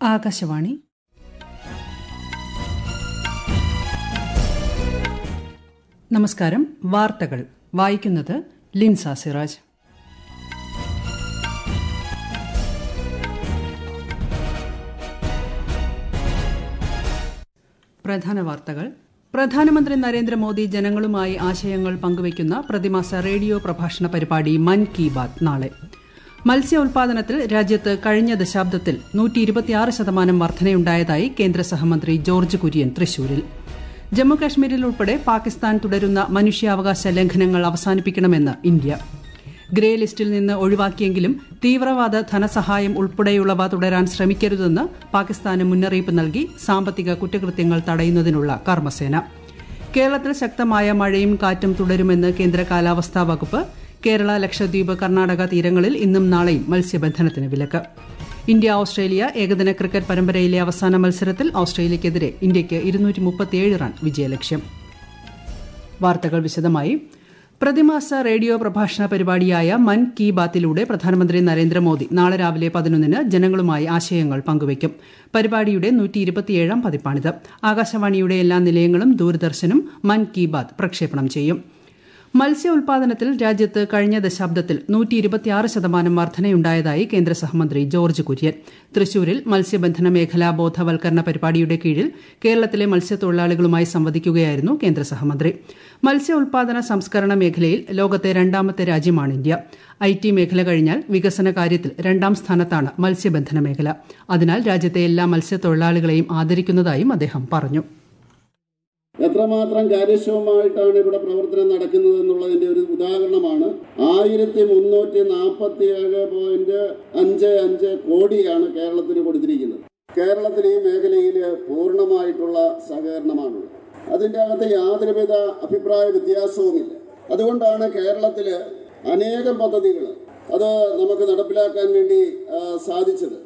ആകാശവാണി. നമസ്കാരം. വാർത്തകൾ വായിക്കുന്നത് ലിൻസ സിറാജ്. പ്രധാന വാർത്തകൾ. പ്രധാനമന്ത്രി നരേന്ദ്രമോദി ജനങ്ങളുമായി ആശയങ്ങൾ പങ്കുവയ്ക്കുന്ന പ്രതിമാസ റേഡിയോ പ്രഭാഷണ പരിപാടി മൻ കി ബാത് നാളെ. മത്സ്യ ഉൽപാദനത്തിൽ രാജ്യത്ത് കഴിഞ്ഞ ദശാബ്ദത്തിൽ 126% വർധനയുണ്ടായതായി കേന്ദ്ര സഹമന്ത്രി ജോർജ് കുര്യൻ തൃശൂരിൽ. ജമ്മുകാശ്മീരിൽ ഉൾപ്പെടെ പാകിസ്ഥാൻ തുടരുന്ന മനുഷ്യാവകാശ ലംഘനങ്ങൾ അവസാനിപ്പിക്കണമെന്ന് ഇന്ത്യ. ഗ്രേ ലിസ്റ്റിൽ നിന്ന് ഒഴിവാക്കിയെങ്കിലും തീവ്രവാദ ധനസഹായം ഉൾപ്പെടെയുള്ളവ തുടരാൻ ശ്രമിക്കരുതെന്ന് പാകിസ്ഥാന് മുന്നറിയിപ്പ് നൽകി സാമ്പത്തിക കുറ്റകൃത്യങ്ങൾ തടയുന്നതിനുള്ള കർമ്മസേന. കേരളത്തിൽ ശക്തമായ മഴയും കാറ്റും തുടരുമെന്ന് കേന്ദ്ര കാലാവസ്ഥാ വകുപ്പ്. കേരള, ലക്ഷദ്വീപ്, കർണാടക തീരങ്ങളിൽ ഇന്നും നാളെയും മത്സ്യബന്ധനത്തിന് വിലക്ക്. ഇന്ത്യ ഓസ്ട്രേലിയ ഏകദിന ക്രിക്കറ്റ് പരമ്പരയിലെ അവസാന മത്സരത്തിൽ ഓസ്ട്രേലിയയ്ക്കെതിരെ ഇന്ത്യയ്ക്ക് 237 റൺ വിജയലക്ഷ്യം. വാർത്തകൾ വിശദമായി. പ്രതിമാസ റേഡിയോ പ്രഭാഷണ പരിപാടിയായ മൻ കി ബാത്തിലൂടെ പ്രധാനമന്ത്രി നരേന്ദ്രമോദി നാളെ രാവിലെ 11-ന് ജനങ്ങളുമായി ആശയങ്ങൾ പങ്കുവയ്ക്കും. പരിപാടിയുടെ 127ാം പതിപ്പാണിത്. ആകാശവാണിയുടെ എല്ലാ നിലയങ്ങളും ദൂരദർശനും മൻ കി ബാത് പ്രക്ഷേപണം ചെയ്യും. മത്സ്യ ഉൽപാദനത്തിൽ രാജ്യത്ത് കഴിഞ്ഞ ദശാബ്ദത്തിൽ 126% വർധനയുണ്ടായതായി കേന്ദ്ര സഹമന്ത്രി ജോർജ് കുര്യൻ. തൃശൂരിൽ മത്സ്യബന്ധന മേഖലാ ബോധവൽക്കരണ പരിപാടിയുടെ കീഴിൽ കേരളത്തിലെ മത്സ്യത്തൊഴിലാളികളുമായി സംവദിക്കുകയായിരുന്നു കേന്ദ്ര സഹമന്ത്രി. മത്സ്യ ഉൽപാദന സംസ്കരണ മേഖലയിൽ ലോകത്തെ രണ്ടാമത്തെ രാജ്യമാണ് ഇന്ത്യ. IT മേഖല കഴിഞ്ഞാൽ വികസന കാര്യത്തിൽ 2ാം സ്ഥാനത്താണ് മത്സ്യബന്ധന മേഖല. അതിനാൽ രാജ്യത്തെ എല്ലാ മത്സ്യത്തൊഴിലാളികളെയും ആദരിക്കുന്നതായും അദ്ദേഹം പറഞ്ഞു. എത്രമാത്രം കാര്യക്ഷമമായിട്ടാണ് ഇവിടെ പ്രവർത്തനം നടക്കുന്നത് എന്നുള്ളതിന്റെ ഒരു ഉദാഹരണമാണ് 1347.55 കോടിയാണ് കേരളത്തിന് കൊടുത്തിരിക്കുന്നത്. കേരളത്തിൽ ഈ മേഖലയിൽ പൂർണ്ണമായിട്ടുള്ള സഹകരണമാണുള്ളത്. അതിൻ്റെ അകത്ത് യാതൊരുവിധ അഭിപ്രായ വ്യത്യാസവുമില്ല. അതുകൊണ്ടാണ് കേരളത്തിൽ അനേകം പദ്ധതികൾ അത് നമുക്ക് നടപ്പിലാക്കാൻ വേണ്ടി സാധിച്ചത്.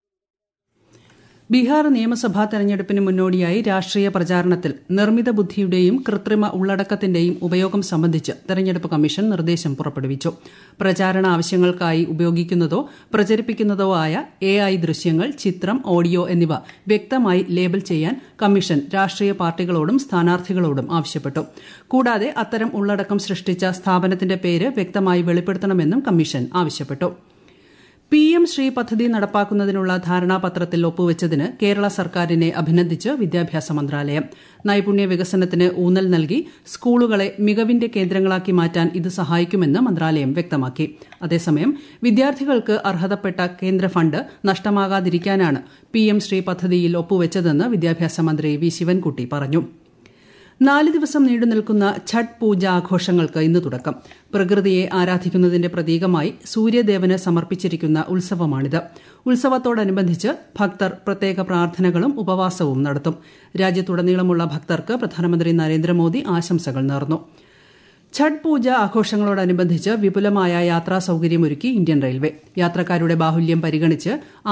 ബീഹാർ നിയമസഭാ തെരഞ്ഞെടുപ്പിന് മുന്നോടിയായി രാഷ്ട്രീയ പ്രചാരണത്തിൽ നിർമ്മിത ബുദ്ധിയുടെയും കൃത്രിമ ഉള്ളടക്കത്തിന്റെയും ഉപയോഗം സംബന്ധിച്ച് തെരഞ്ഞെടുപ്പ് കമ്മീഷൻ നിർദ്ദേശം പുറപ്പെടുവിച്ചു. പ്രചാരണ ആവശ്യങ്ങൾക്കായി ഉപയോഗിക്കുന്നതോ പ്രചരിപ്പിക്കുന്നതോ ആയ AI ദൃശ്യങ്ങൾ, ചിത്രം, ഓഡിയോ എന്നിവ വ്യക്തമായി ലേബൽ ചെയ്യാൻ കമ്മീഷൻ രാഷ്ട്രീയ പാർട്ടികളോടും സ്ഥാനാർത്ഥികളോടും ആവശ്യപ്പെട്ടു. കൂടാതെ അത്തരം ഉള്ളടക്കം സൃഷ്ടിച്ച സ്ഥാപനത്തിന്റെ പേര് വ്യക്തമായി വെളിപ്പെടുത്തണമെന്നും കമ്മീഷൻ ആവശ്യപ്പെട്ടു. PM ശ്രീ പദ്ധതി നടപ്പാക്കുന്നതിനുള്ള ധാരണാപത്രത്തിൽ ഒപ്പുവെച്ചതിന് കേരള സർക്കാരിനെ അഭിനന്ദിച്ച് വിദ്യാഭ്യാസ മന്ത്രാലയം. നൈപുണ്യ വികസനത്തിന് ഊന്നൽ നൽകി സ്കൂളുകളെ മികവിന്റെ കേന്ദ്രങ്ങളാക്കി മാറ്റാൻ ഇത് സഹായിക്കുമെന്ന് മന്ത്രാലയം വ്യക്തമാക്കി. അതേസമയം വിദ്യാർത്ഥികൾക്ക് അർഹതപ്പെട്ട കേന്ദ്ര ഫണ്ട് നഷ്ടമാകാതിരിക്കാനാണ് PM ശ്രീ പദ്ധതിയിൽ ഒപ്പുവെച്ചതെന്ന് വിദ്യാഭ്യാസ മന്ത്രി വി ശിവൻകുട്ടി പറഞ്ഞു. 4 ദിവസം നീണ്ടുനിൽക്കുന്ന ഛഠ് പൂജ ആഘോഷങ്ങൾക്ക് ഇന്ന് തുടക്കം. പ്രകൃതിയെ ആരാധിക്കുന്നതിന്റെ പ്രതീകമായി സൂര്യദേവന് സമർപ്പിച്ചിരിക്കുന്ന ഉത്സവമാണിത്. ഉത്സവത്തോടനുബന്ധിച്ച് ഭക്തർ പ്രത്യേക പ്രാർത്ഥനകളും ഉപവാസവും നടത്തും. രാജ്യത്തുടനീളമുള്ള ഭക്തർക്ക് പ്രധാനമന്ത്രി നരേന്ദ്രമോദി ആശംസകൾ നേർന്നു. ഛഠ് പൂജ ആഘോഷങ്ങളോടനുബന്ധിച്ച് വിപുലമായ യാത്രാ സൌകര്യമൊരുക്കി ഇന്ത്യൻ റെയിൽവേ. യാത്രക്കാരുടെ ബാഹുല്യം പരിഗണിച്ച്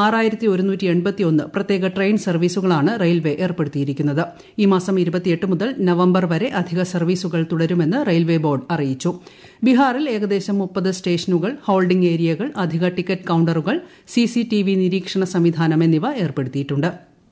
6181 പ്രത്യേക ട്രെയിൻ സർവീസുകളാണ് റെയിൽവേ ഏർപ്പെടുത്തിയിരിക്കുന്നത്. ഈ മാസം 28 മുതൽ നവംബർ വരെ അധിക സർവീസുകൾ തുടരുമെന്ന് റെയിൽവേ ബോർഡ് അറിയിച്ചു. ബീഹാറിൽ ഏകദേശം 30 സ്റ്റേഷനുകൾ, ഹോൾഡിംഗ് ഏരിയകൾ, അധിക ടിക്കറ്റ് കൌണ്ടറുകൾ, CCTV നിരീക്ഷണ സംവിധാനം എന്നിവ ഏർപ്പെടുത്തിയിട്ടുണ്ട്.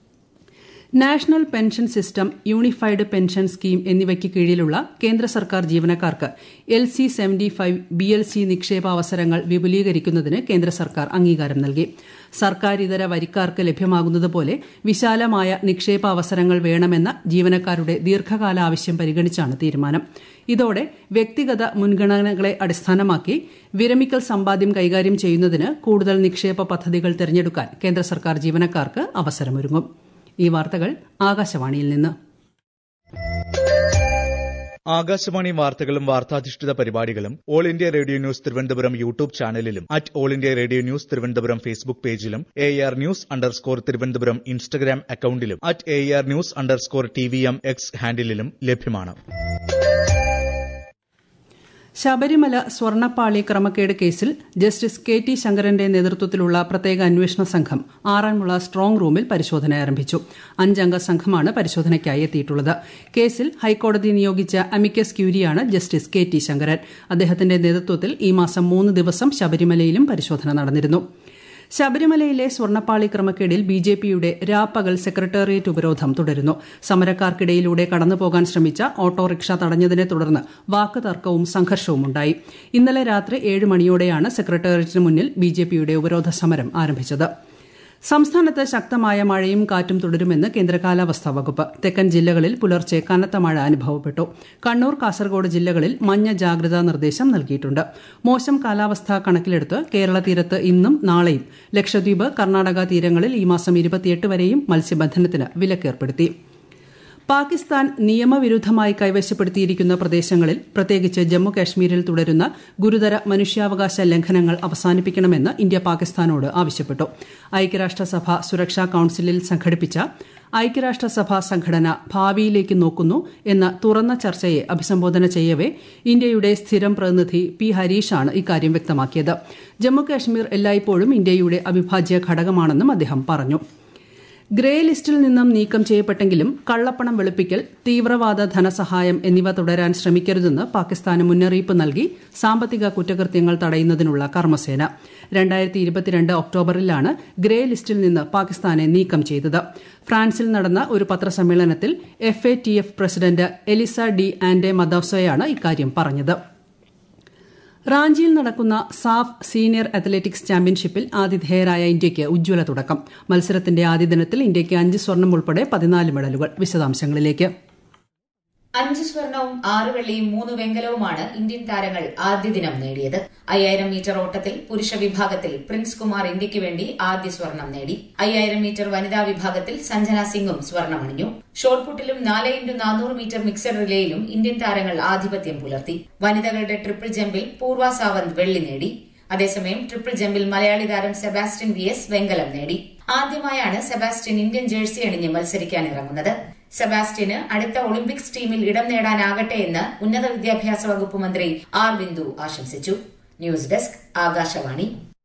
National pension system, unified pension scheme എന്നിവയ്ക്ക് കീഴിലുള്ള കേന്ദ്ര സർക്കാർ ജീവനക്കാർക്ക് LC75 BLC നിക്ഷേപ അവസരങ്ങൾ വിപുലീകരിക്കുന്നതിന് കേന്ദ്ര സർക്കാർ അംഗീകാരം നൽകി. സർക്കാരിതര വരിക്കാർക്ക് ലഭ്യമാകുന്നതുപോലെ വിശാലമായ നിക്ഷേപ അവസരങ്ങൾ വേണമെന്ന ജീവനക്കാരുടെ ദീർഘകാല ആവശ്യം പരിഗണിച്ചാണ് തീരുമാനം. ഇതോടെ വ്യക്തിഗത മുൻഗണനകളെ അടിസ്ഥാനമാക്കി വിരമിക്കൽ സമ്പാദ്യം കൈകാര്യം ചെയ്യുന്നതിന് കൂടുതൽ നിക്ഷേപ പദ്ധതികൾ തിരഞ്ഞെടുക്കാൻ കേന്ദ്ര സർക്കാർ ജീവനക്കാർക്ക് അവസരമൊരുങ്ങും. ഈ വാർത്തകൾ ആകാശവാണിയിൽ നിന്ന്. ആകാശവാണി വാർത്തകളും വാർത്താധിഷ്ഠിത പരിപാടികളും all India radio news Thiruvananthapuram YouTube ചാനലിലും all India radio news Thiruvananthapuram Facebook പേജിലും AR News_ തിരുവനന്തപുരം ഇൻസ്റ്റഗ്രാം അക്കൌണ്ടിലും AR News_TVM X ഹാൻഡിലും ലഭ്യമാണ്. ശബരിമല സ്വർണ്ണപ്പാളി ക്രമക്കേട് കേസിൽ ജസ്റ്റിസ് KT ശങ്കരന്റെ നേതൃത്വത്തിലുള്ള പ്രത്യേക അന്വേഷണ സംഘം ആറന്മുള സ്ട്രോങ് റൂമിൽ പരിശോധന ആരംഭിച്ചു. 5 അംഗ സംഘമാണ് പരിശോധനയ്ക്കായി എത്തിയിട്ടുള്ളത്. കേസിൽ ഹൈക്കോടതി നിയോഗിച്ച അമിക്കസ് ക്യൂരിയാണ് ജസ്റ്റിസ് KT ശങ്കരൻ. അദ്ദേഹത്തിന്റെ നേതൃത്വത്തിൽ ഈ മാസം 3 ദിവസം ശബരിമലയിലും പരിശോധന നടന്നിരുന്നു. ശബരിമലയിലെ സ്വർണ്ണപ്പാളി ക്രമക്കേടിൽ ബിജെപിയുടെ രാപ്പകൽ സെക്രട്ടേറിയറ്റ് ഉപരോധം തുടരുന്നു. സമരക്കാർക്കിടയിലൂടെ കടന്നുപോകാൻ ശ്രമിച്ച ഓട്ടോറിക്ഷ തടഞ്ഞതിനെ തുടർന്ന് വാക്കുതർക്കവും സംഘർഷവുമുണ്ടായി. ഇന്നലെ രാത്രി 7 മണിയോടെയാണ് സെക്രട്ടേറിയറ്റിന് മുന്നിൽ ബിജെപിയുടെ ഉപരോധ സമരം ആരംഭിച്ചത്. സംസ്ഥാനത്ത് ശക്തമായ മഴയും കാറ്റും തുടരുമെന്ന് കേന്ദ്ര കാലാവസ്ഥാ വകുപ്പ്. തെക്കൻ ജില്ലകളിൽ പുലർച്ചെ കനത്ത മഴ അനുഭവപ്പെട്ടു. കണ്ണൂർ, കാസർഗോഡ് ജില്ലകളിൽ മഞ്ഞ ജാഗ്രതാ നിർദ്ദേശം നൽകിയിട്ടുണ്ട്. മോശം കാലാവസ്ഥ കണക്കിലെടുത്ത് കേരള തീരത്ത് ഇന്നും നാളെയും, ലക്ഷദ്വീപ്, കർണാടക തീരങ്ങളിൽ ഈ മാസം 28 വരെയും മത്സ്യബന്ധനത്തിന് വിലക്കേർപ്പെടുത്തി. പാകിസ്ഥാൻ നിയമവിരുദ്ധമായി കൈവശപ്പെടുത്തിയിരിക്കുന്ന പ്രദേശങ്ങളിൽ, പ്രത്യേകിച്ച് ജമ്മു കാശ്മീരിൽ തുടരുന്ന ഗുരുതര മനുഷ്യാവകാശ ലംഘനങ്ങൾ അവസാനിപ്പിക്കണമെന്ന് ഇന്ത്യ പാകിസ്ഥാനോട് ആവശ്യപ്പെട്ടു. ഐക്യരാഷ്ട്രസഭ സുരക്ഷാ കൌൺസിലിൽ സംഘടിപ്പിച്ച ഐക്യരാഷ്ട്രസഭ സംഘടന ഭാവിയിലേക്ക് നോക്കുന്നു എന്ന തുറന്ന ചർച്ചയെ അഭിസംബോധന ചെയ്യവെ ഇന്ത്യയുടെ സ്ഥിരം പ്രതിനിധി പി ഹരീഷാണ് ഇക്കാര്യം വ്യക്തമാക്കിയത്. ജമ്മു കാശ്മീർ എല്ലായ്പ്പോഴും ഇന്ത്യയുടെ അവിഭാജ്യ ഘടകമാണെന്നും അദ്ദേഹം പറഞ്ഞു. ഗ്രേ ലിസ്റ്റിൽ നിന്നും നീക്കം ചെയ്യപ്പെട്ടെങ്കിലും കള്ളപ്പണം വെളുപ്പിക്കൽ, തീവ്രവാദ ധനസഹായം എന്നിവ തുടരാൻ ശ്രമിക്കരുതെന്ന് പാകിസ്ഥാന് മുന്നറിയിപ്പ് നൽകി സാമ്പത്തിക കുറ്റകൃത്യങ്ങൾ തടയുന്നതിനുള്ള കർമ്മസേന. 2022 ഒക്ടോബറിലാണ് ഗ്രേ ലിസ്റ്റിൽ നിന്ന് പാകിസ്ഥാനെ നീക്കം ചെയ്തത്. ഫ്രാൻസിൽ നടന്ന ഒരു പത്രസമ്മേളനത്തിൽ FATF president Elisa de Anda മദൌസയാണ് ഇക്കാര്യം പറഞ്ഞത്. റാഞ്ചിയിൽ നടക്കുന്ന സാഫ് സീനിയർ അത്ലറ്റിക്സ് ചാമ്പ്യൻഷിപ്പിൽ ആതിഥേയരായ ഇന്ത്യയ്ക്ക് ഉജ്ജ്വല തുടക്കം. മത്സരത്തിന്റെ ആദ്യ ദിനത്തിൽ ഇന്ത്യയ്ക്ക് 5 സ്വർണം ഉൾപ്പെടെ 14 മെഡലുകൾ. വിശദാംശങ്ങളിലേക്ക്. 5 സ്വർണവും 6 വെള്ളിയും 3 വെങ്കലവുമാണ് ഇന്ത്യൻ താരങ്ങൾ ആദ്യ ദിനം നേടിയത്. 5000 മീറ്റർ ഓട്ടത്തിൽ പുരുഷ വിഭാഗത്തിൽ പ്രിൻസ് കുമാർ ഇന്ത്യയ്ക്ക് വേണ്ടി ആദ്യ സ്വർണം നേടി. 5000 മീറ്റർ വനിതാ വിഭാഗത്തിൽ സഞ്ജന സിംഗും സ്വർണമണിഞ്ഞു. ഷോട്ട്പുട്ടിലും 4x400 മീറ്റർ മിക്സഡ് റിലേയിലും ഇന്ത്യൻ താരങ്ങൾ ആധിപത്യം പുലർത്തി. വനിതകളുടെ ട്രിപ്പിൾ ജമ്പിൽ പൂർവ സാവന്ത് വെള്ളി നേടി. അതേസമയം ട്രിപ്പിൾ ജമ്പിൽ മലയാളി താരം സെബാസ്റ്റ്യൻ VS വെങ്കലം നേടി. ആദ്യമായാണ് സെബാസ്റ്റ്യൻ ഇന്ത്യൻ ജേഴ്സി അണിഞ്ഞ് മത്സരിക്കാനിറങ്ങുന്നത്. സെബാസ്റ്റ്യന് അടുത്ത ഒളിമ്പിക്സ് ടീമിൽ ഇടം നേടാനാകട്ടെ എന്ന് ഉന്നത വിദ്യാഭ്യാസ വകുപ്പ് മന്ത്രി ആർ ബിന്ദു ആശംസിച്ചു. News desk, Akashvani.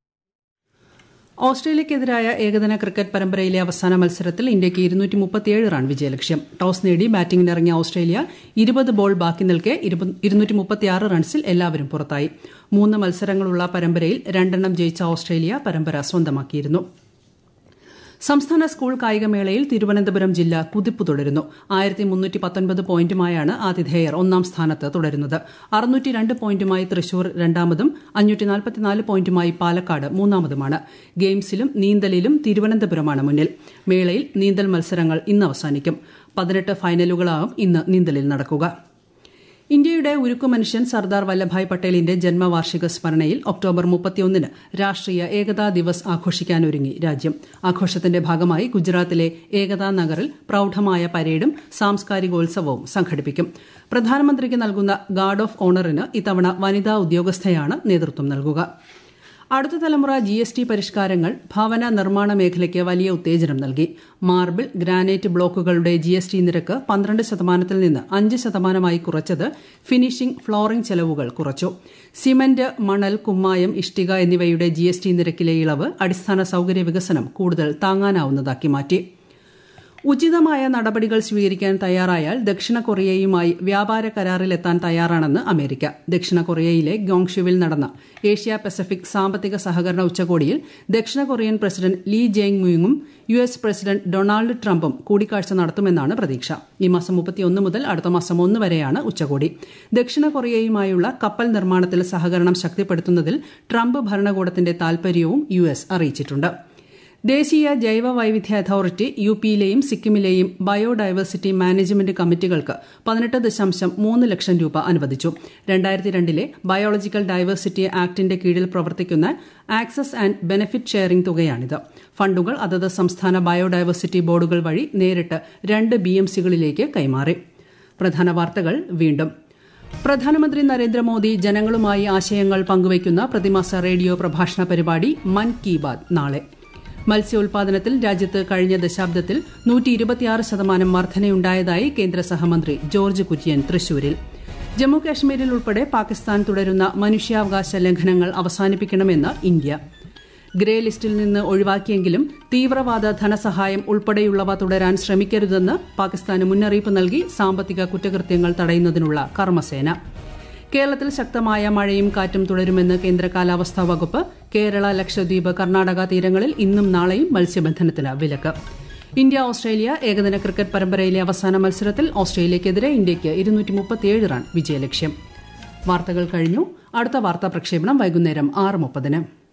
ഓസ്ട്രേലിയക്കെതിരായ ഏകദിന ക്രിക്കറ്റ് പരമ്പരയിലെ അവസാന മത്സരത്തിൽ ഇന്ത്യയ്ക്ക് 237 റൺ വിജയലക്ഷ്യം. ടോസ് നേടി ബാറ്റിംഗിനിറങ്ങിയ ഓസ്ട്രേലിയ 20 ബോൾ ബാക്കി നിൽക്കെ 236 റൺസിൽ എല്ലാവരും പുറത്തായി. 3 മത്സരങ്ങളുള്ള പരമ്പരയിൽ 2 ജയിച്ച ഓസ്ട്രേലിയ പരമ്പര സ്വന്തമാക്കിയിരുന്നു. സംസ്ഥാന സ്കൂൾ കായികമേളയിൽ തിരുവനന്തപുരം ജില്ല കുതിപ്പ് തുടരുന്നു. 1319 പോയിന്റുമായാണ് ആതിഥേയർ ഒന്നാം സ്ഥാനത്ത് തുടരുന്നത്. 602 പോയിന്റുമായി തൃശൂർ രണ്ടാമതും 544 പോയിന്റുമായി പാലക്കാട് മൂന്നാമതുമാണ്. ഗെയിംസിലും നീന്തലിലും തിരുവനന്തപുരമാണ് മുന്നിൽ. മേളയിൽ നീന്തൽ മത്സരങ്ങൾ ഇന്ന് അവസാനിക്കും. 18 ഫൈനലുകളാകും ഇന്ന് നീന്തലിൽ നടക്കുക. ഇന്ത്യയുടെ ഉരുക്കുമനുഷ്യൻ സർദാർ വല്ലഭായ് പട്ടേലിന്റെ ജന്മവാർഷിക സ്മരണയിൽ ഒക്ടോബർ 31 രാഷ്ട്രീയ ഏകതാ ദിവസ് ആഘോഷിക്കാനൊരുങ്ങി രാജ്യം. ആഘോഷത്തിന്റെ ഭാഗമായി ഗുജറാത്തിലെ ഏകതാ നഗറിൽ പ്രൌഢമായ പരേഡും സാംസ്കാരികോത്സവവും സംഘടിപ്പിക്കും. പ്രധാനമന്ത്രിക്ക് നൽകുന്ന ഗാർഡ് ഓഫ് ഓണറിന് ഇത്തവണ വനിതാ ഉദ്യോഗസ്ഥയാണ് നേതൃത്വം നൽകുക. അടുത്ത തലമുറ GST പരിഷ്കാരങ്ങൾ ഭവന നിർമ്മാണ മേഖലയ്ക്ക് വലിയ ഉത്തേജനം നൽകി. മാർബിൾ, ഗ്രാനൈറ്റ് ബ്ലോക്കുകളുടെ GST നിരക്ക് 12% നിന്ന് 5% കുറച്ചത് ഫിനിഷിംഗ്, ഫ്ലോറിംഗ് ചെലവുകൾ കുറച്ചു. സിമന്റ്, മണൽ, കുമ്മായം, ഇഷ്ടിക എന്നിവയുടെ GST നിരക്കിലെ ഇളവ് അടിസ്ഥാന സൌകര്യ വികസനം കൂടുതൽ താങ്ങാനാവുന്നതാക്കി മാറ്റി. ഉചിതമായ നടപടികൾ സ്വീകരിക്കാൻ തയ്യാറായാൽ ദക്ഷിണ കൊറിയയുമായി വ്യാപാര കരാറിലെത്താൻ തയ്യാറാണെന്ന് അമേരിക്ക. ദക്ഷിണ കൊറിയയിലെ ഗോങ്ഷുവിൽ നടന്ന ഏഷ്യ പസഫിക് സാമ്പത്തിക സഹകരണ ഉച്ചകോടിയിൽ ദക്ഷിണ കൊറിയൻ പ്രസിഡന്റ് ലീ ജെങ് മുങ്ങും US പ്രസിഡന്റ് ഡൊണാൾഡ് ട്രംപും കൂടിക്കാഴ്ച നടത്തുമെന്നാണ് പ്രതീക്ഷ. ഈ മാസം 31 മുതൽ അടുത്ത മാസം 1 വരെയാണ് ഉച്ചകോടി. ദക്ഷിണ കൊറിയയുമായുള്ള കപ്പൽ നിർമ്മാണത്തിൽ സഹകരണം ശക്തിപ്പെടുത്തുന്നതിൽ ട്രംപ് ഭരണകൂടത്തിന്റെ താൽപര്യവും US അറിയിച്ചിട്ടുണ്ട്. ദേശീയ ജൈവ വൈവിധ്യ അതോറിറ്റി UPയിലെയും സിക്കിമിലെയും ബയോഡൈവേഴ്സിറ്റി മാനേജ്മെന്റ് കമ്മിറ്റികൾക്ക് 18.3 ലക്ഷം രൂപ അനുവദിച്ചു. 2002 ബയോളജിക്കൽ ഡൈവേഴ്സിറ്റി ആക്ടിന്റെ കീഴിൽ പ്രവർത്തിക്കുന്ന ആക്സസ് ആൻഡ് ബെനഫിറ്റ് ഷെയറിംഗ് തുകയാണിത്. ഫണ്ടുകൾ അതത് സംസ്ഥാന ബയോഡൈവേഴ്സിറ്റി ബോർഡുകൾ വഴി നേരിട്ട് 2 BMCകളിലേക്ക് കൈമാറി. പ്രധാന വാർത്തകൾ വീണ്ടും. പ്രധാനമന്ത്രി നരേന്ദ്രമോദി ജനങ്ങളുമായി ആശയങ്ങൾ പങ്കുവയ്ക്കുന്ന പ്രതിമാസ റേഡിയോ പ്രഭാഷണ പരിപാടി മൻ കി ബാത് നാളെ. മത്സ്യോൽപാദനത്തിൽ രാജ്യത്ത് കഴിഞ്ഞ ദശാബ്ദത്തിൽ 126% വർധനയുണ്ടായതായി കേന്ദ്ര സഹമന്ത്രി ജോർജ് കുര്യൻ തൃശൂരിൽ. ജമ്മുകാശ്മീരിൽ ഉൾപ്പെടെ പാകിസ്ഥാൻ തുടരുന്ന മനുഷ്യാവകാശ ലംഘനങ്ങൾ അവസാനിപ്പിക്കണമെന്ന് ഇന്ത്യ. ഗ്രേ ലിസ്റ്റിൽ നിന്ന് ഒഴിവാക്കിയെങ്കിലും തീവ്രവാദ ധനസഹായം ഉൾപ്പെടെയുള്ളവ തുടരാൻ ശ്രമിക്കരുതെന്ന് പാകിസ്ഥാന് മുന്നറിയിപ്പ് നൽകി സാമ്പത്തിക കുറ്റകൃത്യങ്ങൾ തടയുന്നതിനുള്ള കർമ്മസേന. കേരളത്തിൽ ശക്തമായ മഴയും കാറ്റും തുടരുമെന്ന് കേന്ദ്ര കാലാവസ്ഥാ വകുപ്പ്. കേരള, ലക്ഷദ്വീപ്, കർണാടക തീരങ്ങളിൽ ഇന്നും നാളെയും മത്സ്യബന്ധനത്തിന് വിലക്ക്. ഇന്ത്യ ഓസ്ട്രേലിയ ഏകദിന ക്രിക്കറ്റ് പരമ്പരയിലെ അവസാന മത്സരത്തിൽ ഓസ്ട്രേലിയയ്ക്കെതിരെ ഇന്ത്യയ്ക്ക് 237 റൺ വിജയലക്ഷ്യം. വാർത്തകൾ കഴിഞ്ഞു. അടുത്ത വാർത്താ പ്രക്ഷേപണം വൈകുന്നേരം 6:30.